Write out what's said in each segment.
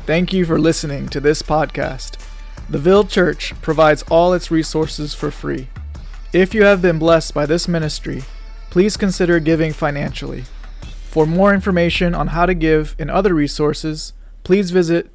Thank you for listening to this podcast. The Ville Church provides all its resources for free. If you have been blessed by this ministry, please consider giving financially. For more information on how to give and other resources, please visit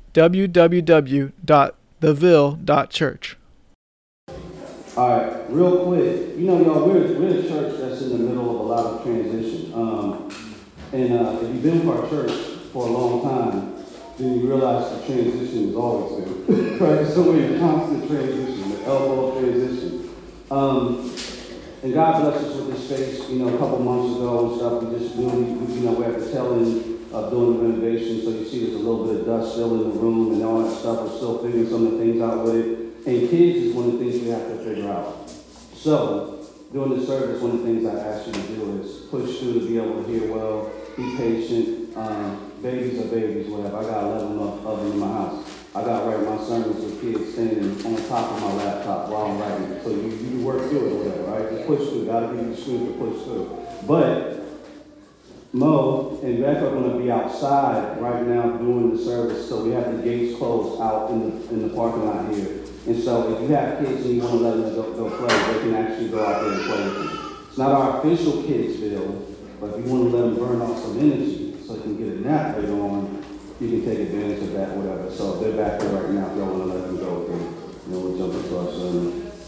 www.theville.church. All right, real quick, y'all, we're a church that's in the middle of a lot of transition. If you've been with our church for a long time, then you realize the transition is always there, right? So we're in constant transition, the elbow transition. And God blessed us with this space, a couple months ago and stuff. We just we're at the tail end of doing the renovation, so you see there's a little bit of dust still in the room and all that stuff. We're still figuring some of the things out with it. And kids is one of the things we have to figure out. So, during the service, one of the things I ask you to do is push through to be able to hear well, be patient. Babies are babies, whatever. I got 11 of them in my house. I got to write my sermons with kids standing on top of my laptop while I'm writing it. So you work through it or whatever, right? Just push through. Got to give you the strength to push through. But Mo and Becca are going to be outside right now doing the service, so we have the gates closed out in the parking lot here. And so if you have kids and you want to let them go play, they can actually go out there and play with them. It's not our official kids bill, but if you want to let them burn off some energy so they can get a nap later on, you can take advantage of that, whatever. So they're back there right now if y'all want to let them go with them. We'll jump into our sermon.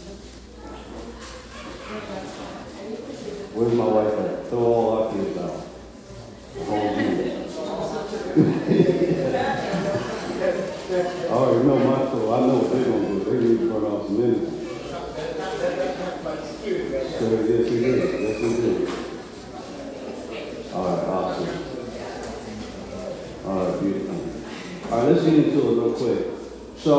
Where's my wife at? Throw all our kids out. The whole group. I already know my soul. I know what they're going to do. They need to burn off some energy. So, yes, we do. Yes, we do. All right, awesome. All right, beautiful. All right, let's get into it real quick. So,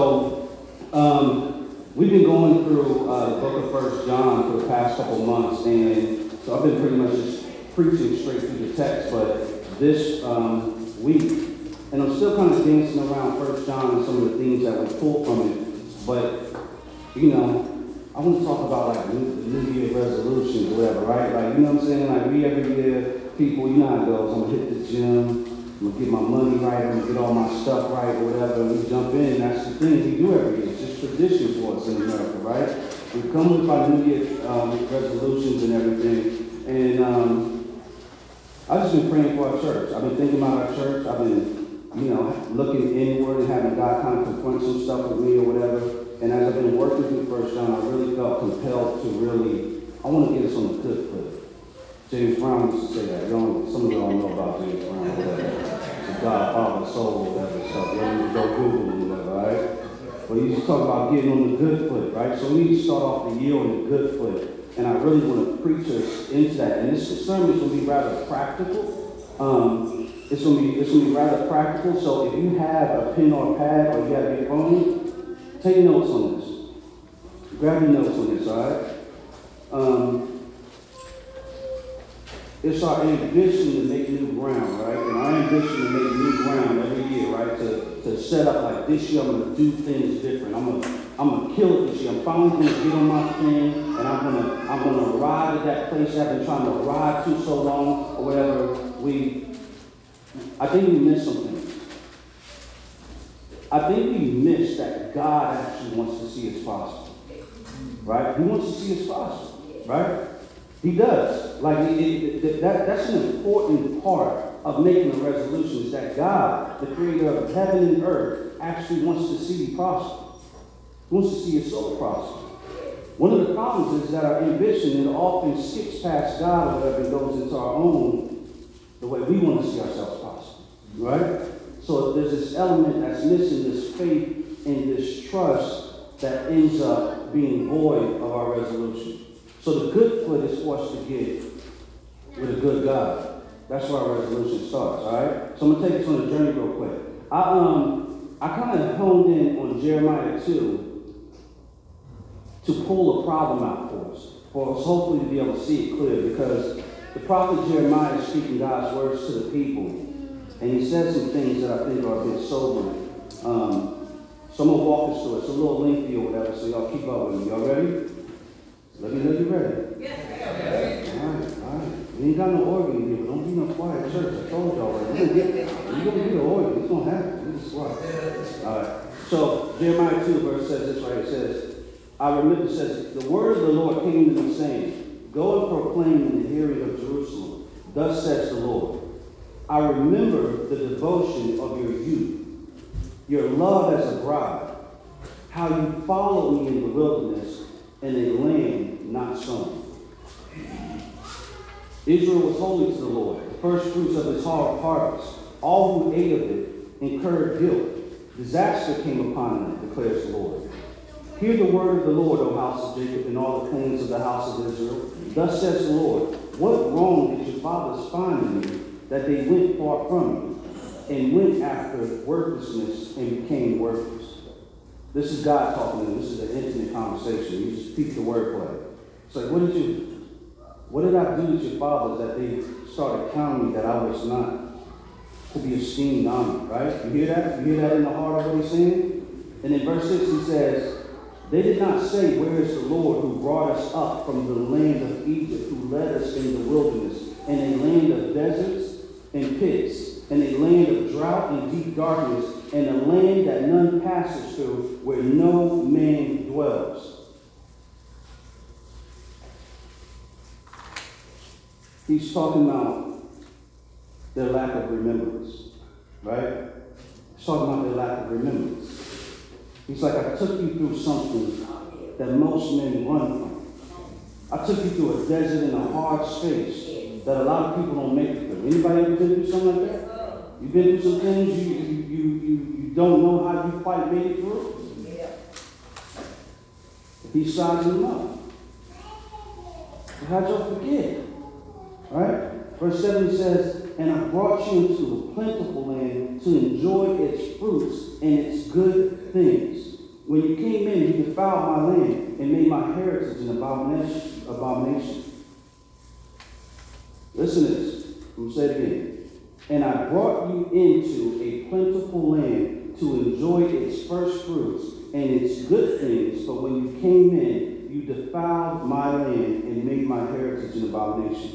we've been going through the book of 1 John for the past couple months, and so I've been pretty much just preaching straight through the text, but this week, and I'm still kind of dancing around 1 John and some of the things that we pull from it, but, I want to talk about, like, New Year resolutions or whatever, right? Like, you know what I'm saying? Like, we every year, people, you know how it goes. I'm going to hit the gym, I'm going to get my money right, I'm going to get all my stuff right or whatever, and we jump in. That's the thing we do every year. It's just tradition for us in America, right? We come with our New Year resolutions and everything, and I've just been praying for our church. I've been thinking about our church. I've been, looking inward and having God kind of confront some stuff with me or whatever. And as I've been working through 1 John, I really felt compelled to I want to get us on the good foot. James Brown used to say that. Some of y'all know about James Brown, whatever. The God, Father, Soul, whatever stuff. You don't need to go Google and whatever, right? But he used to talk about getting on the good foot, right? So we need to start off the year on the good foot. And I really want to preach us into that. And this sermon is going to be rather practical. It's going to be rather practical. So if you have a pen or a pad or you have your phone, take notes on this. Grab your notes on this, all right? It's our ambition to make new ground, right? And our ambition to make new ground every year, right? To set up like this year, I'm going to do things different. I'm gonna kill it this year. I'm finally going to get on my thing, and I'm gonna ride at that place I've been trying to ride to so long, or whatever. I think we missed something. I think we missed that God actually wants to see us prosper, right? He wants to see us prosper, right? He does. Like that's an important part of making a resolution is that God, the creator of heaven and earth, actually wants to see you prosper. He wants to see your soul prosper. One of the problems is that our ambition it often skips past God or whatever and goes into our own, the way we want to see ourselves prosper, right? So there's this element that's missing, this faith and this trust that ends up being void of our resolution. So the good foot is for us to get with a good God. That's where our resolution starts, all right? So I'm going to take us on a journey real quick. I kind of honed in on Jeremiah 2 to pull a problem out for us hopefully to be able to see it clear, because the prophet Jeremiah is speaking God's words to the people. And he says some things that I think are a bit sobering. So I'm going to walk us through it. It's a little lengthy or whatever, so y'all keep up with me. Y'all ready? Let me know you're ready. Yes. All right. We ain't got no organ here, but don't be no quiet church. I told y'all already. You're going to get an organ. It's going to happen. We just watch. So Jeremiah 2 verse says this right. It says, I remember, it says, the word of the Lord came to me saying, go and proclaim in the hearing of Jerusalem. Thus says the Lord, I remember the devotion of your youth, your love as a bride, how you followed me in the wilderness in a land not sown. Israel was holy to the Lord, the first fruits of his harvest. All who ate of it incurred guilt. Disaster came upon them, declares the Lord. Hear the word of the Lord, O house of Jacob, and all the clans of the house of Israel. Thus says the Lord, what wrong did your fathers find in me, that they went far from you, and went after worthlessness and became worthless? This is God talking to them. This is an intimate conversation. You just peep the wordplay. It's like, what did I do with your fathers that they started counting me that I was not to be esteemed on, right? You hear that? You hear that in the heart of what he's saying? And in verse 6 he says, they did not say, where is the Lord who brought us up from the land of Egypt, who led us in the wilderness, in a land of deserts and pits, in a land of drought and deep darkness, in a land that none passes through, where no man dwells. He's talking about their lack of remembrance, right? He's talking about their lack of remembrance. He's like, I took you through something that most men run from. I took you through a desert and a hard space that a lot of people don't make it through. Anybody ever been through something like that? You've been through some things you don't know how you quite made it through? Yeah. He's sizing them up. So how'd y'all forget? Right? Verse 7 says, and I brought you into a plentiful land to enjoy its fruits and its good things. When you came in, you defiled my land and made my heritage an abomination. Listen to this. I'm going to say it again. And I brought you into a plentiful land to enjoy its first fruits and its good things. But when you came in, you defiled my land and made my heritage an abomination.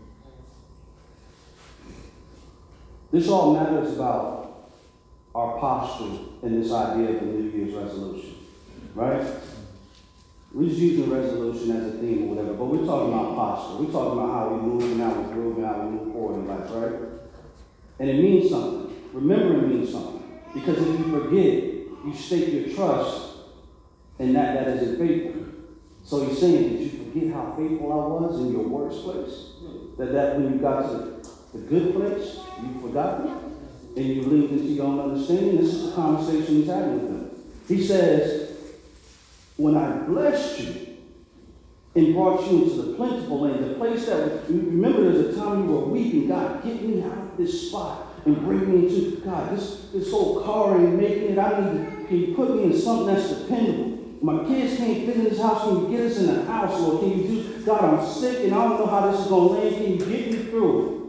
This all matters about our posture in this idea of the New Year's resolution, right? We're just using resolution as a theme or whatever, but we're talking about posture. We're talking about how we move and how we grow and how we move forward in life, right? And it means something. Remembering means something. Because if you forget, you stake your trust in that isn't faithful. So he's saying, did you forget how faithful I was in your worst place? That when you got to the good place, you forgot it, and you leaned into your own understanding. This is the conversation he's having with them. He says, when I blessed you and brought you into the plentiful land, the place that, remember there's a time you were weeping, God, get me out of this spot and bring me into, God, this whole car ain't making it. Can you put me in something that's dependable? My kids can't fit in this house. Can you get us in a house, Lord? Can you do, God, I'm sick and I don't know how this is going to land. Can you get me through it?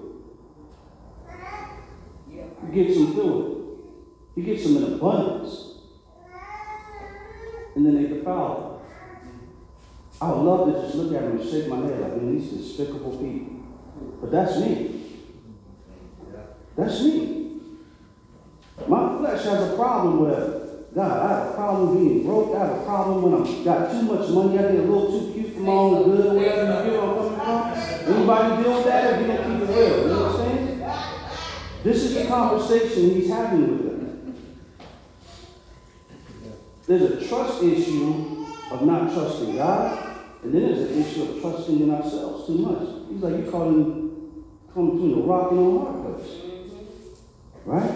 He gets them through it. He gets them in abundance. And then they defile it. I would love to just look at them and shake my head like, man, these despicable people. But that's me. That's me. My flesh has a problem with God. I have a problem being broke. I have a problem when I've got too much money. I get a little too cute for my own good or whatever. You get what I'm coming from? Anybody deal with that? Or you don't keep it real? You know what I'm saying? This is the conversation he's having with them. There's a trust issue of not trusting God, and then there's an issue of trusting in ourselves too much. He's like, you caught him between a rock and a hard place. Right?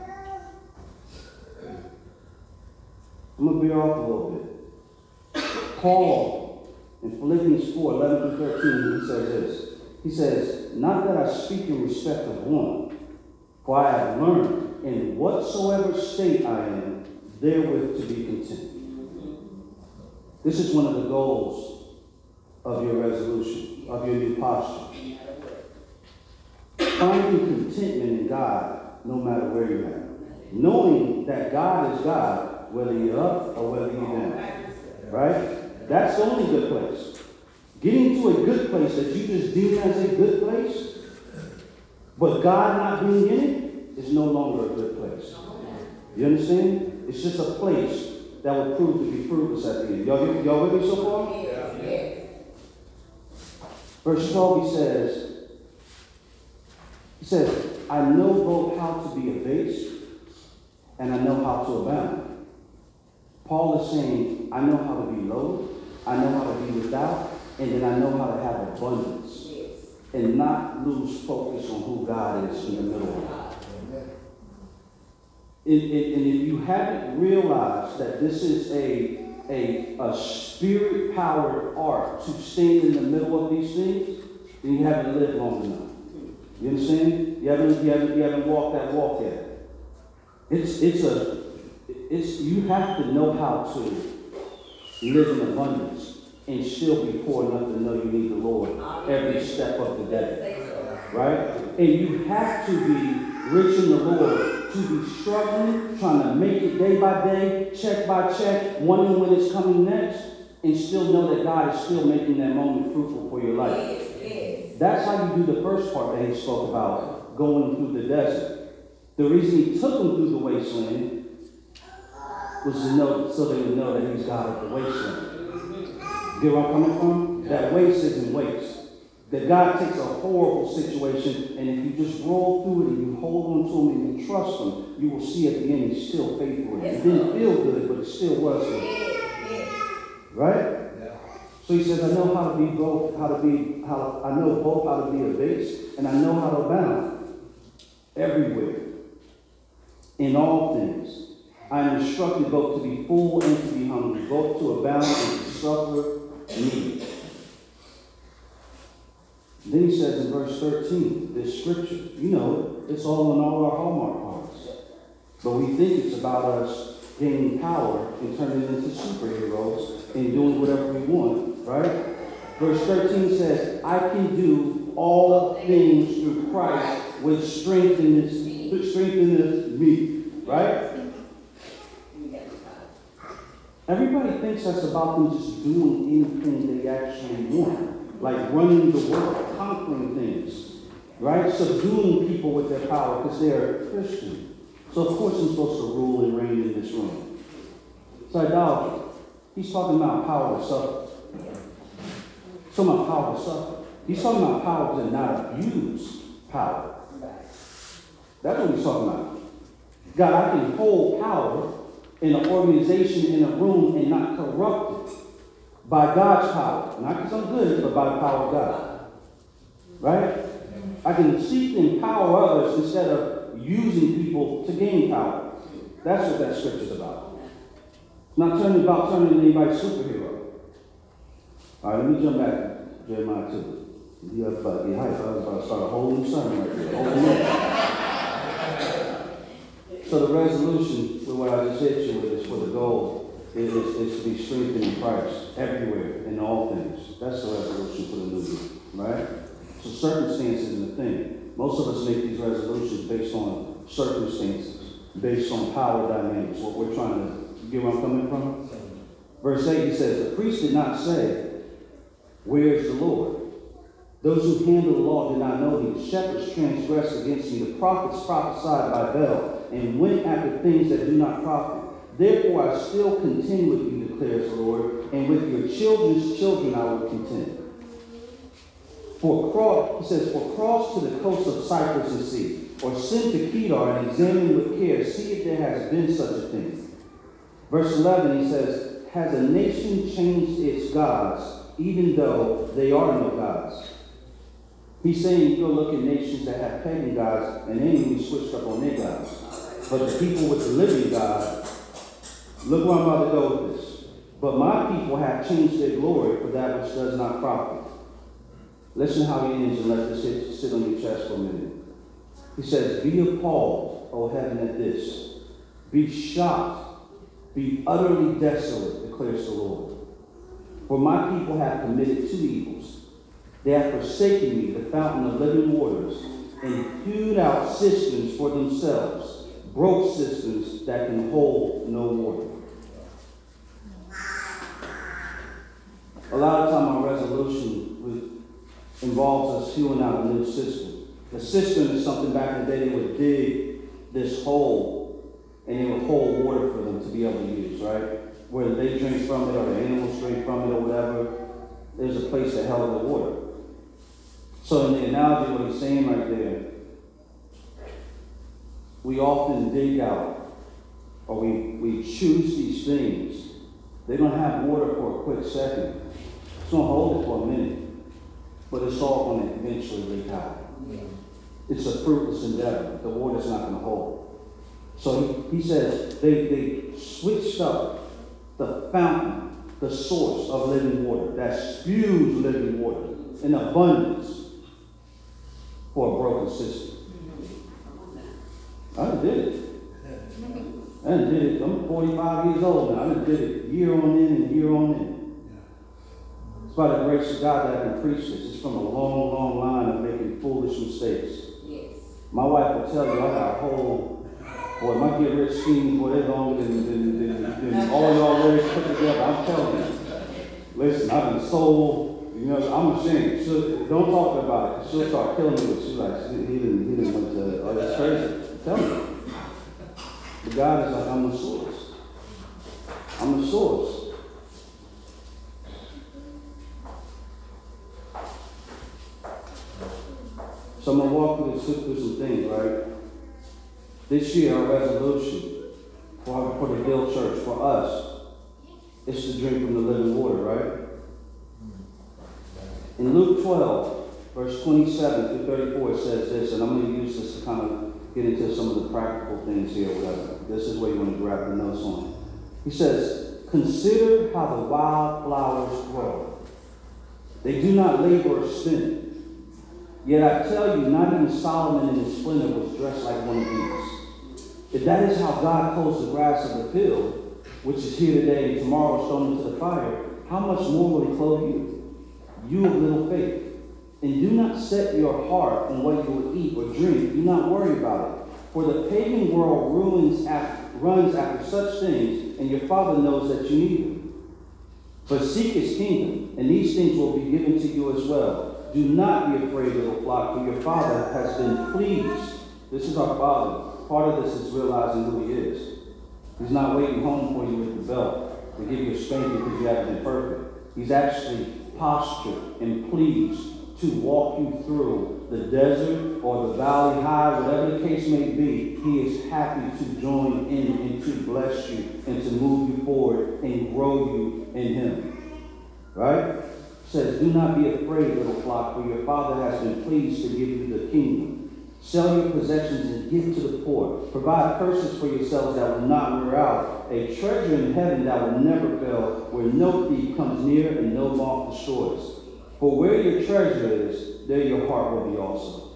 I'm going to veer off a little bit. Paul, in Philippians 4:11-13, he says this. He says, not that I speak in respect of one, for I have learned in whatsoever state I am, therewith to be content. This is one of the goals of your resolution, of your new posture. Finding contentment in God, no matter where you're at. Knowing that God is God, whether you're up or whether you're down. Right? That's the only good place. Getting to a good place that you just deem as a good place, but God not being in it, is no longer a good place. You understand? It's just a place that will prove to be fruitless at the end. Y'all with me so far? Yeah. Verse 12, he says, I know both how to be abased and I know how to abound. Paul is saying, I know how to be low, I know how to be without, and then I know how to have abundance. And not lose focus on who God is in the middle of it. And if you haven't realized that this is a spirit-powered art to stand in the middle of these things, then you haven't lived long enough. You understand? You haven't walked that walk yet. You have to know how to live in abundance and still be poor enough to know you need the Lord every step of the day. Right? And you have to be rich in the Lord to be struggling, trying to make it day by day, check by check, wondering when it's coming next, and still know that God is still making that moment fruitful for your life. That's how you do the first part that he spoke about, going through the desert. The reason he took them through the wasteland was to know, so they would know that he's God of the wasteland. Get where I'm coming from? That waste isn't waste. That God takes a horrible situation, and if you just roll through it and you hold on to him and you trust him, you will see at the end he's still faithful. It didn't feel good, but it still was good. Right? So he says, I know how to be both, I know both how to be abased, and I know how to abound everywhere, in all things. I am instructed both to be full and to be hungry, both to abound and to suffer need. Then he says in verse 13, this scripture, you know it, it's all in all our Hallmark cards. But we think it's about us gaining power and turning into superheroes and doing whatever we want, right? Verse 13 says, I can do all things through Christ which strengthens me, right? Everybody thinks that's about them just doing anything they actually want, like running the world, conquering things, right? Subduing people with their power because they're a Christian. So of course I'm supposed to rule and reign in this room. It's idolatry. He's talking about power to suffer. He's talking about power to suffer. He's talking about power to not abuse power. That's what he's talking about. God, I can hold power in an organization, in a room, and not corrupt it by God's power. Not because I'm good, but by the power of God. Right? I can seek and empower others instead of using people to gain power. That's what that scripture's about. It's not about turning anybody superhero. All right, let me jump back to Jeremiah 2. You have about to get hyped. I was about to start a whole new sermon right there. A whole new So the resolution with what I just hit you with is for the goal is to be strengthened in Christ everywhere in all things. That's the resolution for the new year, right? So circumstances is the thing. Most of us make these resolutions based on circumstances, based on power dynamics, what we're trying to get where I'm coming from. Verse 8, he says, the priest did not say, where is the Lord? Those who handle the law did not know him. Shepherds transgressed against me. The prophets prophesied by Baal and went after things that do not profit. Therefore I still contend with you, declares the Lord, and with your children's children I will contend. He says, for cross to the coast of Cyprus and see, or send to Kedar and examine with care, see if there has been such a thing. Verse 11, he says, has a nation changed its gods, even though they are no gods? He's saying you go look at nations that have pagan gods, and they ain't even switched up on their gods. But the people with the living God, look where I'm about to go with this. But my people have changed their glory for that which does not profit. Listen how he ends and let this sit on your chest for a minute. He says, be appalled, O heaven, at this. Be shocked. Be utterly desolate, declares the Lord. For my people have committed two evils. They have forsaken me, the fountain of living waters, and hewed out cisterns for themselves, broke cisterns that can hold no water. A lot of time our resolution involves us hewing out a new cistern. The cistern is something back in the day they would dig this hole and it would hold water for them to be able to use, right? Whether they drink from it or the animals drink from it or whatever, there's a place that held the water. So in the analogy, what he's saying right there, we often dig out, or we choose these things. They're going to have water for a quick second. It's going to hold it for a minute, but it's all going to eventually leak out. It's a fruitless endeavor. The water's not going to hold. So he says they switched up the fountain, the source of living water that spews living water in abundance for a broken system. I done did it. I done did it. I'm 45 years old now. I done did it year on in and year on in. It's by the grace of God that I can preach this. It's from a long, long line of making foolish mistakes. Yes. My wife will tell you I got a whole, boy, my get rich schemes, boy, they're longer than all y'all lyrics put together. I'm telling you. Listen, I've been sold, I'm ashamed. Don't talk about it. She'll start killing me with. She's like, he didn't want to, oh, that's crazy. Tell me. But God is like, I'm the source. I'm the source. So I'm going to walk through some things, right? This year, our resolution for the Hill Church, for us, is to drink from the living water, right? In Luke 12, verse 27 through 34, it says this, and I'm going to use this to kind of get into some of the practical things here, whatever. This is where you want to grab the notes on. He says, consider how the wild flowers grow. They do not labor or spin. Yet I tell you, not even Solomon in his splendor was dressed like one of these. If that is how God clothes the grass of the field, which is here today and tomorrow is thrown into the fire, how much more will he clothe you? You of little faith. And do not set your heart on what you will eat or drink. Do not worry about it. For the pagan world runs after such things, and your Father knows that you need them. But seek his kingdom, and these things will be given to you as well. Do not be afraid, little flock, for your Father has been pleased. This is our Father. Part of this is realizing who he is. He's not waiting home for you with the belt to give you a spanking because you haven't been perfect. He's actually postured and pleased to walk you through the desert or the valley high, whatever the case may be. He is happy to join in and to bless you and to move you forward and grow you in him. Right? It says, do not be afraid, little flock, for your Father has been pleased to give you the kingdom. Sell your possessions and give to the poor. Provide purses for yourselves that will not wear out, a treasure in heaven that will never fail, where no thief comes near and no moth destroys. For where your treasure is, there your heart will be also.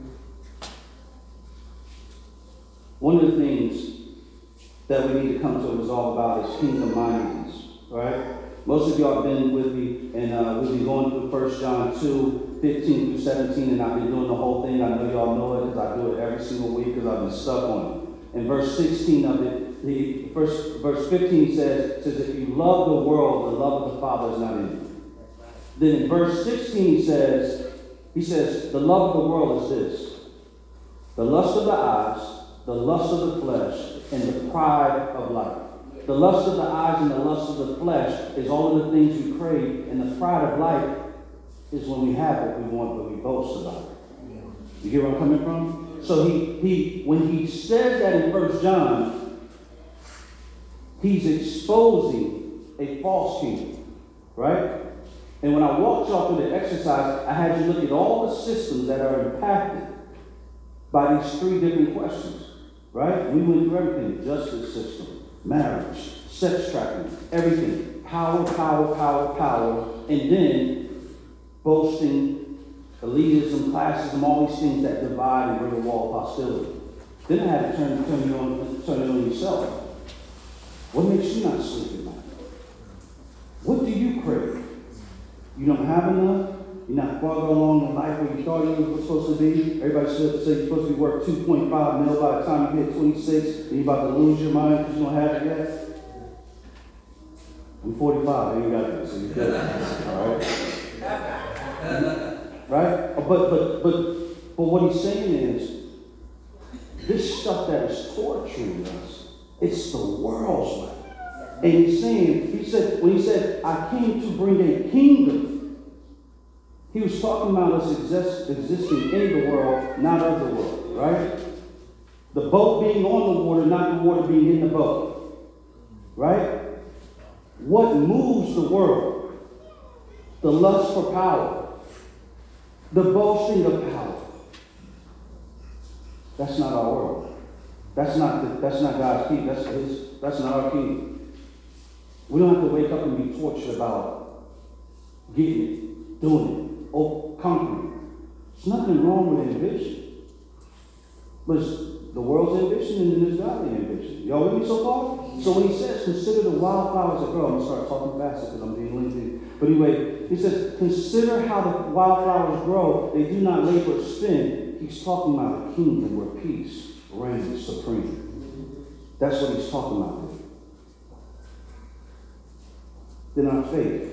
One of the things that we need to come to a resolve about is kingdom-mindedness, right? Most of y'all have been with me, and we'll be going through 1 John 2, 15 through 17, and I've been doing the whole thing. I know y'all know it because I do it every single week because I've been stuck on it. In verse 16 of it, verse 15 says, if you love the world, the love of the Father is not in you. Then in verse 16 he says, the love of the world is this: the lust of the eyes, the lust of the flesh, and the pride of life. The lust of the eyes and the lust of the flesh is all of the things we crave, and the pride of life is when we have what we want, but we boast about it. You get where I'm coming from? So when he says that in 1 John, he's exposing a false kingdom, right? And when I walked y'all through the exercise, I had you look at all the systems that are impacted by these three different questions, right? We went through everything: justice system, marriage, sex trafficking, everything. Power, and then boasting, elitism, classism, all these things that divide and bring a wall of hostility. Then I had to turn it on yourself. What makes you not sleep at night? What do you crave? You don't have enough? You're not far along in life where you thought you were supposed to be? Everybody said you're supposed to be worth 2.5 mil by the time you hit 26, and you're about to lose your mind because you don't have it yet? I'm 45, I ain't got that, so you're good. All right? Right? But what he's saying is, this stuff that is torturing us It's the world's way. And he's saying, when he said, I came to bring a kingdom, he was talking about us existing in the world, not of the world, right? The boat being on the water, not the water being in the boat, right? What moves the world? The lust for power, the boasting of power. That's not our world. That's not God's kingdom. That's not our kingdom. We don't have to wake up and be tortured about getting it, doing it, or conquering it. There's nothing wrong with ambition. But it's the world's ambition and then there's godly ambition. Y'all with me so far? So when he says, consider the wildflowers that grow, I'm going to start talking faster because I'm being lengthy. But anyway, he says, consider how the wildflowers grow. They do not labor or spin. He's talking about a kingdom where peace reigns supreme. That's what he's talking about. Then our faith.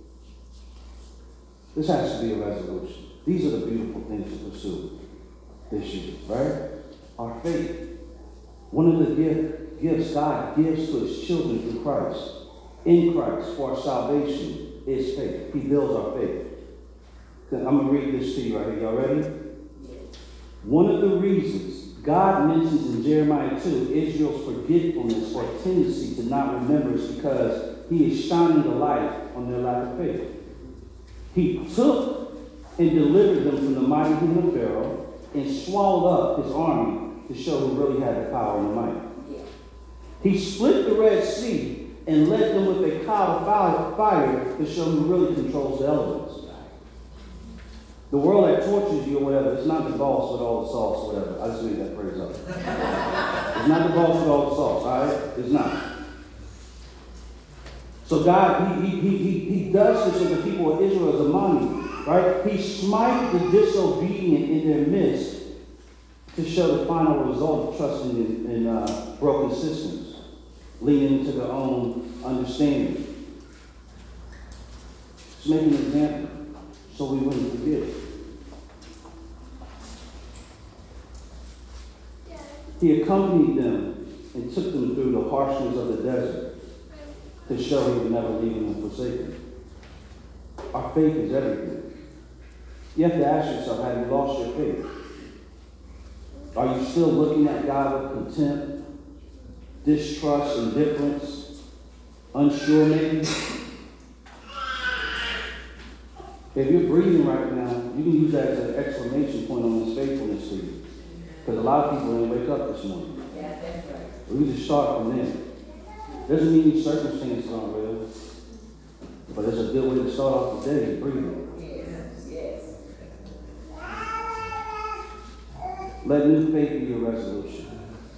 This has to be a resolution. These are the beautiful things to pursue this year, right? Our faith. One of the gifts God gives to his children through Christ, in Christ, for our salvation, is faith. He builds our faith. I'm going to read this to you right here. Y'all ready? One of the reasons God mentions in Jeremiah 2 Israel's forgetfulness or tendency to not remember is because he is shining the light on their lack of faith. He took and delivered them from the mighty hand of Pharaoh and swallowed up his army to show who really had the power and the might. He split the Red Sea and led them with a cloud of fire to show who really controls the elements. The world that tortures you or whatever, it's not the boss with all the sauce or whatever. I just made that phrase up. It's not the boss with all the sauce, all right? It's not. So God, he does this with the people of Israel as a monument, right? He smited the disobedient in their midst to show the final result of trusting in broken systems, leaning into their own understanding. Just make an example so we wouldn't forget. He accompanied them and took them through the harshness of the desert to show he would never leave them and forsake them. Our faith is everything. You have to ask yourself, have you lost your faith? Are you still looking at God with contempt, distrust, indifference, unsure maybe? If you're breathing right now, you can use that as an exclamation point on his faithfulness to you. Because a lot of people didn't wake up this morning. Yeah, that's right. We just start from there. Doesn't mean these circumstances aren't real. But it's a good way to start off the day, breathing. Yes. Let new faith be your resolution.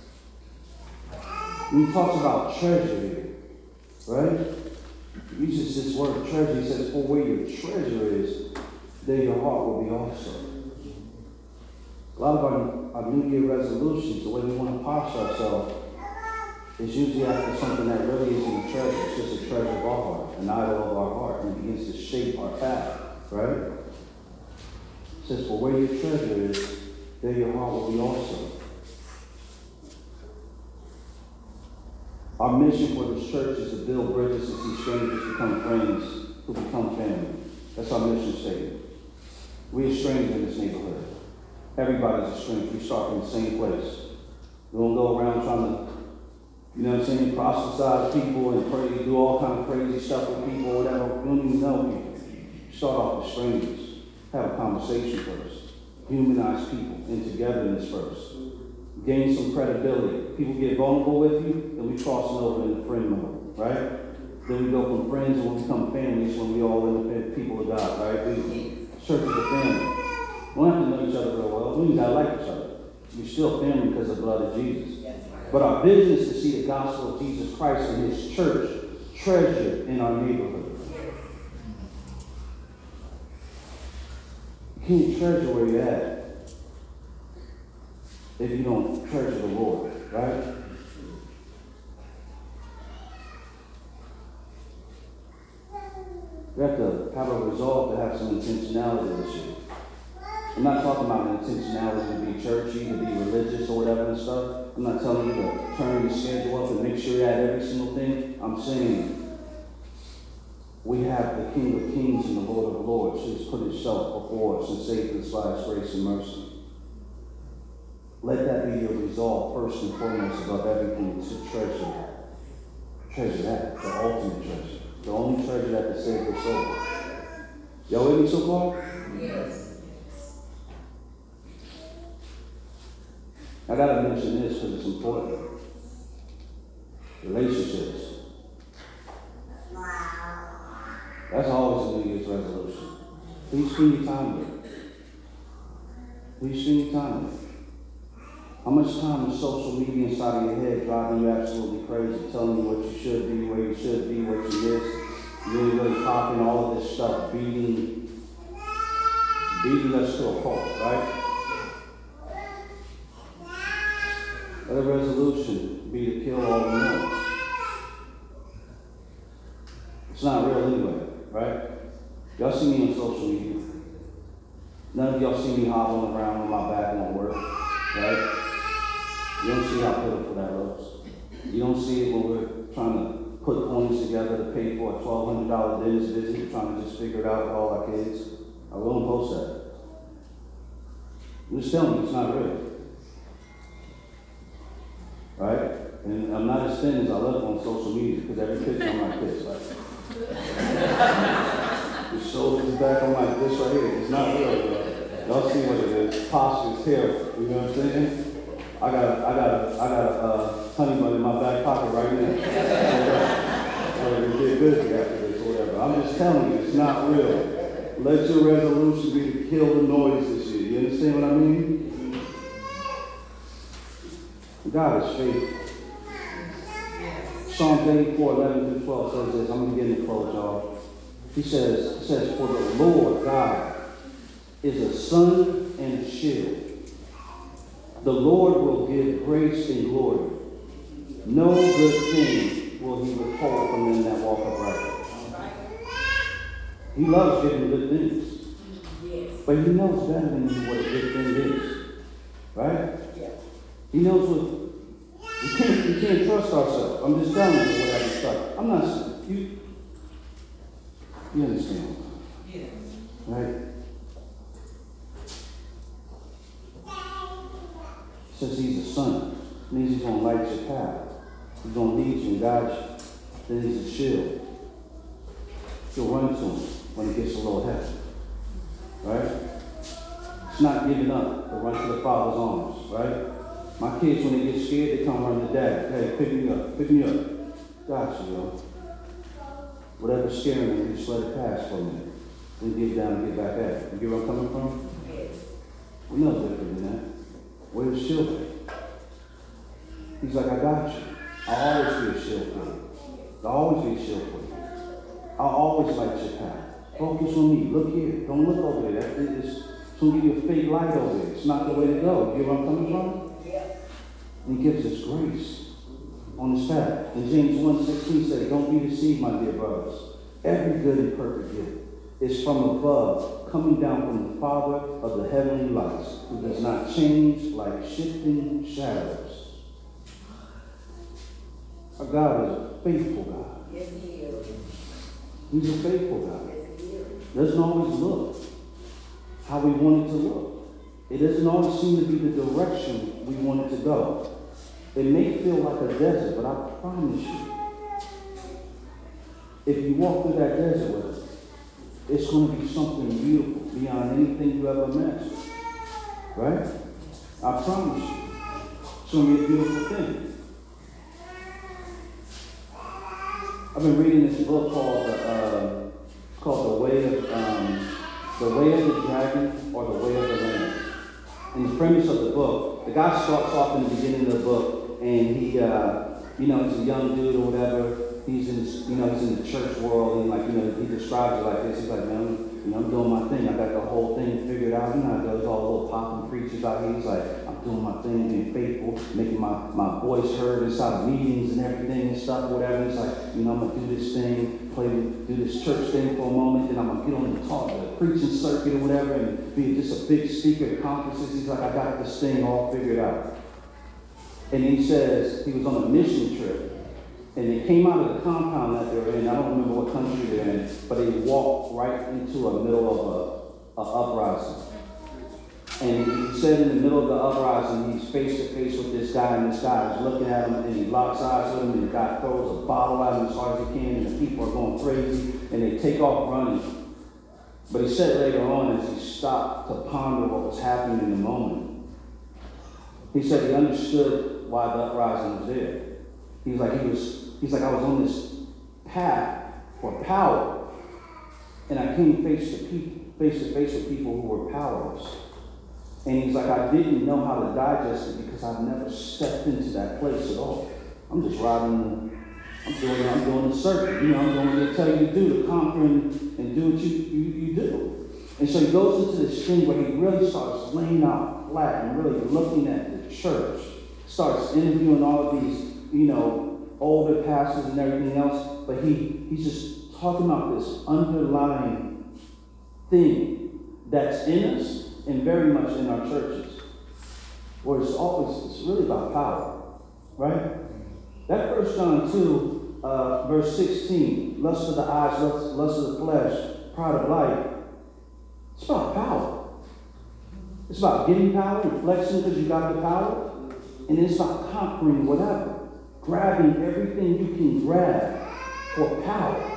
When he talks about treasure here, right? He uses this word treasure. He says, for where your treasure is, there your heart will be also. A lot of our New Year resolutions, the way we want to posture ourselves, is usually after something that really isn't a treasure. It's just a treasure of our heart, an idol of our heart, and it begins to shape our path, right? It says, for where your treasure is, there your heart will be also. Our mission for this church is to build bridges and see strangers become friends who become family. That's our mission statement. We're strangers in this neighborhood. Everybody's a stranger. We start from the same place. We don't go around trying to, you know what I'm saying, proselytize people and pray, do all kind of crazy stuff with people or whatever. We don't even know people. Start off with strangers. Have a conversation first. Humanize people in togetherness first. Gain some credibility. People get vulnerable with you, then we cross them over into friend mode, right? Then we go from friends and we become families when we all in the people of God, right? Church is a family. We don't have to know each other real well. We don't gotta like each other. We're still family because of the blood of Jesus. But our business is to see the gospel of Jesus Christ and his church treasured in our neighborhood. You can't treasure where you're at if you don't treasure the Lord, right? We have to have a resolve to have some intentionality this year. I'm not talking about intentionality to be churchy, to be religious or whatever and stuff. I'm not telling you to turn your schedule up and make sure you have every single thing. I'm saying we have the King of Kings and the Lord of Lords who has put himself before us and saved us by his grace and mercy. Let that be your resolve, first and foremost, above everything, to treasure that. Treasure that, the ultimate treasure. The only treasure that can save your soul. Y'all with me so far? Yes. I gotta mention this because it's important. Relationships. That's always a New Year's resolution. Please spend your time with it. Please spend your time with it. How much time is social media inside of your head driving you absolutely crazy, telling you what you should be, where you should be, what you missed, really popping all of this stuff, beating us to a pulp, right? Let a resolution be to kill all the noise. It's not real anyway, right? Y'all see me on social media. None of y'all see me hobbling around on my back on work, right? You don't see how pitiful that looks. You don't see it when we're trying to put coins together to pay for a $1,200 dentist visit, trying to just figure it out with all our kids. I won't post that. I'm just telling you, it's not real. Right? And I'm not as thin as I look on social media because every picture I'm like this. Like, the shoulders back, I'm like this right here. It's not real, bro. Y'all see what it is. Posture is terrible. You know what I'm saying? I got a honey bun in my back pocket right now. So we get busy after this or whatever. I'm just telling you, it's not real. Let your resolution be to kill the noise this year. You understand what I mean? God is faithful. Psalms 84, 11 through 12 says this. I'm going to get into close, y'all. He says, for the Lord God is a sun and a shield. The Lord will give grace and glory. No good thing will he withhold from them that walk uprightly. He loves giving good things. Yes. But he knows better than you what a good thing is. Right? Yeah. He knows what we can't trust ourselves. I'm just telling you what I've started. I'm not you understand. Yes. Right? Says he's a son. It means he's going to light your path. He's going to lead you and guide you. Then he's a shield. You'll run to him when it gets a little heavy. Right? It's not giving up to run to the Father's arms. Right? My kids, when they get scared, they come run to Dad. Hey, pick me up. Pick me up. Got you, yo. Whatever's scaring me, just let it pass for a minute. Then get down and get back at it. You get where I'm coming from? Yes. We know different than that. Where's shield? He's like, I got you. I'll always be a shield for you. I'll always be a shield for you. I'll always light your path. Focus on me. Look here. Don't look over there. It's going to give you a fake light over there. It's not the way to go. You get where I'm coming from? And he gives us grace on his path. And James 1:16 says, don't be deceived, my dear brothers. Every good and perfect gift is from above, coming down from the Father of the heavenly lights, who does not change like shifting shadows. Our God is a faithful God. Yes, he is. He's a faithful God. Yes, he is. Doesn't always look how we want it to look. It doesn't always seem to be the direction we want it to go. It may feel like a desert, but I promise you, if you walk through that desert with us, it's going to be something beautiful beyond anything you ever imagined. Right? I promise you. It's going to be a beautiful thing. I've been reading this book called The Way of the Dragon or The Way of the Lamb. And the premise of the book, the guy starts off in the beginning of the book, and he, he's a young dude or whatever. He's in the church world, and he describes it like this. He's like, man, I'm doing my thing. I got the whole thing figured out. There's all the little popping preachers out here. He's like, I'm doing my thing, being faithful, making my voice heard inside of meetings and everything and stuff, whatever. He's like, I'm gonna do this thing, do this church thing for a moment, then I'm gonna get on and talk the preaching circuit or whatever, and be just a big speaker at conferences. He's like, I got this thing all figured out. And he says he was on a mission trip. And they came out of the compound that they were in. I don't remember what country they're in, but they walked right into a middle of a uprising. And he said in the middle of the uprising, he's face to face with this guy, and this guy is looking at him, and he locks eyes with him, and the guy throws a bottle at him as hard as he can, and the people are going crazy, and they take off running. But he said later on, as he stopped to ponder what was happening in the moment, he said he understood why the uprising was there. He's like, I was on this path for power, and I came face to face with people who were powerless. And he's like, I didn't know how to digest it because I've never stepped into that place at all. I'm just I'm doing the circuit. You know, I'm doing what they tell you to do, to conquer and do what you do. And so he goes into this thing where he really starts laying out flat and really looking at the church, starts interviewing all of these, older pastors and everything else, but he's just talking about this underlying thing that's in us and very much in our churches, where it's really about power, right? That 1 John 2, verse 16, lust of the eyes, lust of the flesh, pride of life, it's about power. It's about getting power and flexing because you got the power, and it's about conquering whatever. Grabbing everything you can grab for power.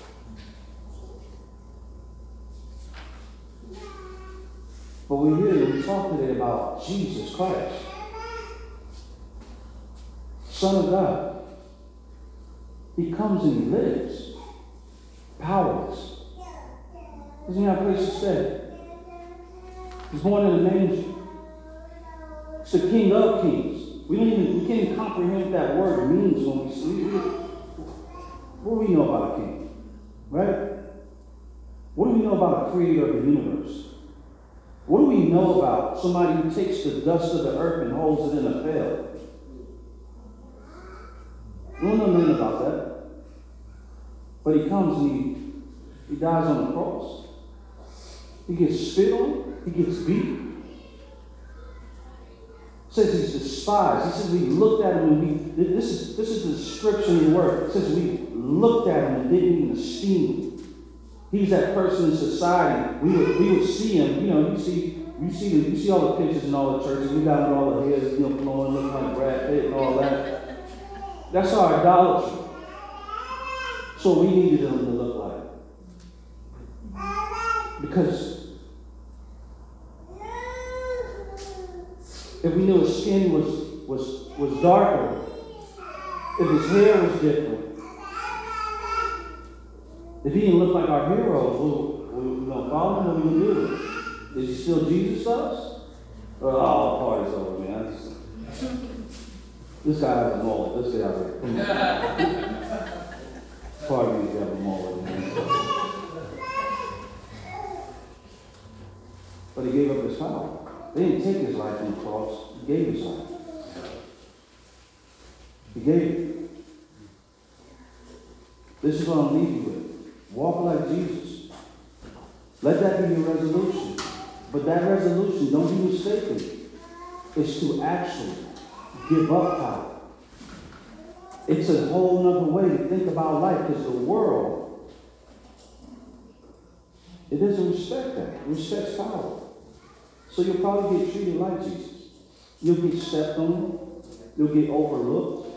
But we talk today about Jesus Christ, Son of God. He comes and he lives, powerless. Doesn't have a place to stay. He's born in a manger. It's the King of Kings. We can't even comprehend what that word means when we see it. What do we know about a king? Right? What do we know about a creator of the universe? What do we know about somebody who takes the dust of the earth and holds it in a pail? We don't know nothing about that. But he comes and he dies on the cross. He gets spit on, he gets beat. Says he's despised. He says we looked at him and this is the description of the word. It says we looked at him and didn't even esteem him. He's that person in society. We would see him, you see all the pictures in all the churches. We got all the hairs, flowing, looking like Brad Pitt and all that. That's our idolatry. So we needed him to look like. Because if we knew his skin was darker, if his hair was different, if he didn't look like our heroes, we going to follow him? What are we going to do? Is he still Jesus to us? Oh, party's over, man. This guy has a mullet. Let's get out of here. Party needs to have a mullet, man. But he gave up his power. They didn't take his life on the cross. He gave his life. He gave it. This is what I'll leave you with. Walk like Jesus. Let that be your resolution. But that resolution, don't be mistaken, is to actually give up power. It's a whole nother way to think about life, because the world, it doesn't respect that. It respects power. So you'll probably get treated like Jesus. You'll get stepped on. You'll get overlooked.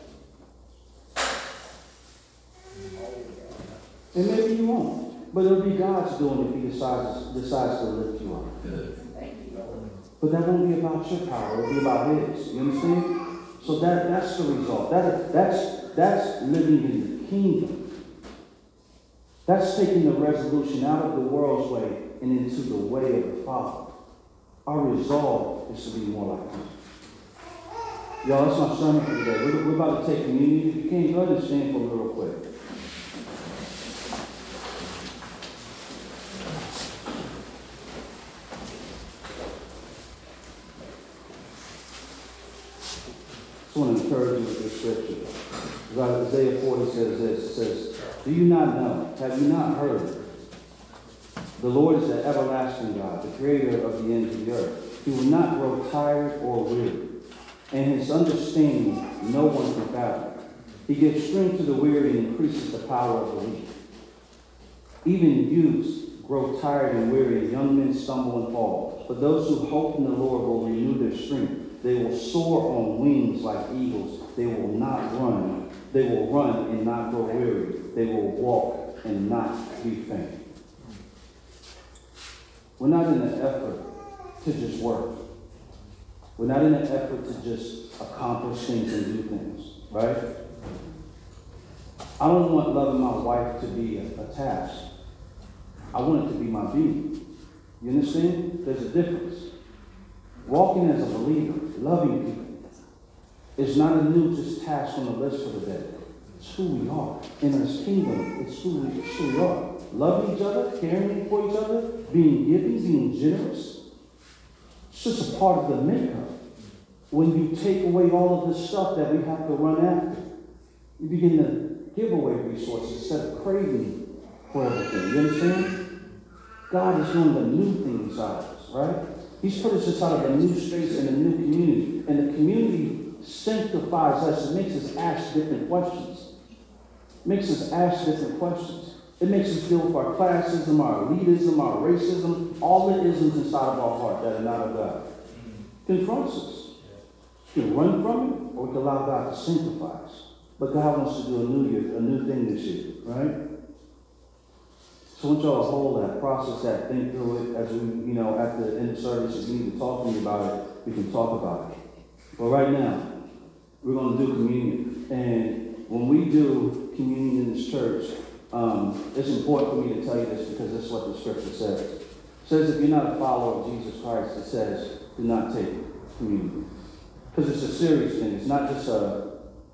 And maybe you won't. But it'll be God's doing if he decides to lift you up. But that won't be about your power. It'll be about his. You understand? So that's the result. That's living in the kingdom. That's taking the resolution out of the world's way and into the way of the Father. Our resolve is to be more like him. Y'all, that's my sermon for today. We're about to take communion. If you can't go ahead and stand for me real quick. I want to encourage you with this scripture. Isaiah 40 says this. It says, do you not know? Have you not heard? The Lord is the everlasting God, the creator of the ends of the earth. He will not grow tired or weary. and his understanding no one can fathom. He gives strength to the weary and increases the power of the weak. Even youths grow tired and weary, and young men stumble and fall. But those who hope in the Lord will renew their strength. They will soar on wings like eagles. They will not run. They will run and not grow weary. They will walk and not be faint. We're not in an effort to just work. We're not in an effort to just accomplish things and do things, right? I don't want loving my wife to be a task. I want it to be my being. You understand? There's a difference. Walking as a believer, loving people, is not a new just task on the list for the day. It's who we are. In this kingdom, it's who we are. Loving each other, caring for each other, being giving, being generous. It's just a part of the makeup. When you take away all of this stuff that we have to run after, you begin to give away resources instead of craving for everything. You understand? God is doing the new thing inside of us, right? He's put us inside of a new space and a new community. And the community sanctifies us. It makes us ask different questions. It makes us deal with our classism, our elitism, our racism, all the isms inside of our heart that are not of God. Confronts us. We can run from it, or we can allow God to sanctify us. But God wants to do a new thing this year, right? So I want y'all to hold that, process that, think through it. As we, at the end of service, if you need to talk to me about it, we can talk about it. But right now, we're going to do communion. And when we do communion in this church, it's important for me to tell you this because this is what the scripture says. It says if you're not a follower of Jesus Christ, it says do not take communion. Because it's a serious thing. It's not just a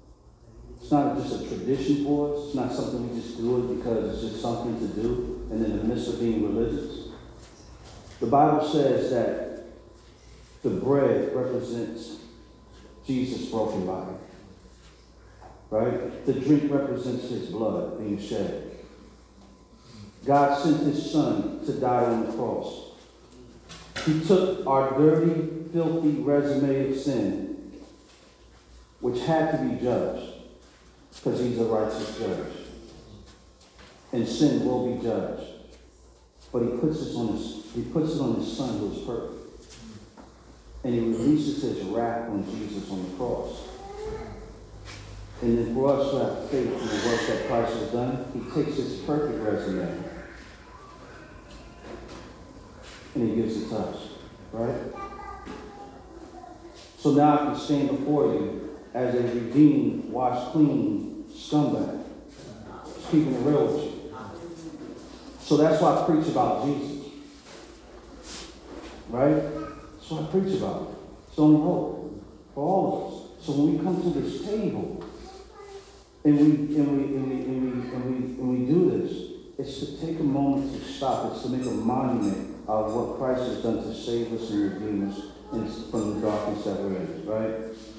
tradition for us. It's not something we just do it because it's just something to do and in the midst of being religious. The Bible says that the bread represents Jesus' broken body. Right? The drink represents his blood being shed. God sent his son to die on the cross. He took our dirty, filthy resume of sin, which had to be judged, because he's a righteous judge. And sin will be judged. But he puts it on his son who is perfect. And he releases his wrath on Jesus on the cross. And then for us who have faith in the work that Christ has done, he takes his perfect resume and he gives it to us, right? So now I can stand before you as a redeemed, washed, clean scumbag. Just keeping it real with you. So that's why I preach about Jesus. Right? That's what I preach about. It's the only hope for all of us. So when we come to this table and we do this, it's to take a moment to stop. It's to make a monument of what Christ has done to save us and redeem us from the darkness that we're in, right?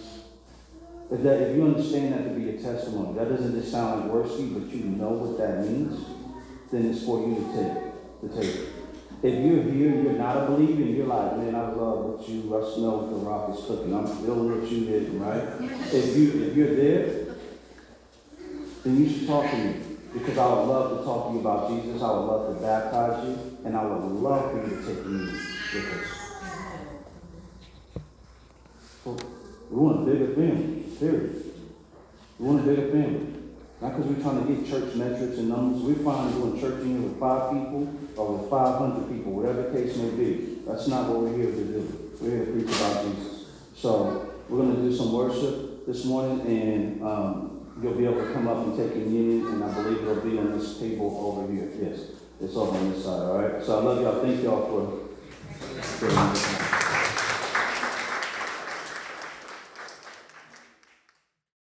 If you understand that to be a testimony, that doesn't just sound like words to you, but you know what that means, then it's for you to take it. If you're here and you're not a believer and you're like, man, I love what you know what the rock is cooking. I'm feeling what you did, right? If you're there, then you should talk to me. Because I would love to talk to you about Jesus. I would love to baptize you. And I would love for you to take me with us. So we want a bigger family, period. We want a bigger family. Not because we're trying to get church metrics and numbers. We're fine doing church in here with 5 people or with 500 people, whatever the case may be. That's not what we're here to do. We're here to preach about Jesus. So we're going to do some worship this morning, and you'll be able to come up and take communion, and I believe it'll be on this table over here. Yes, it's over on this side, all right? So I love y'all. Thank y'all for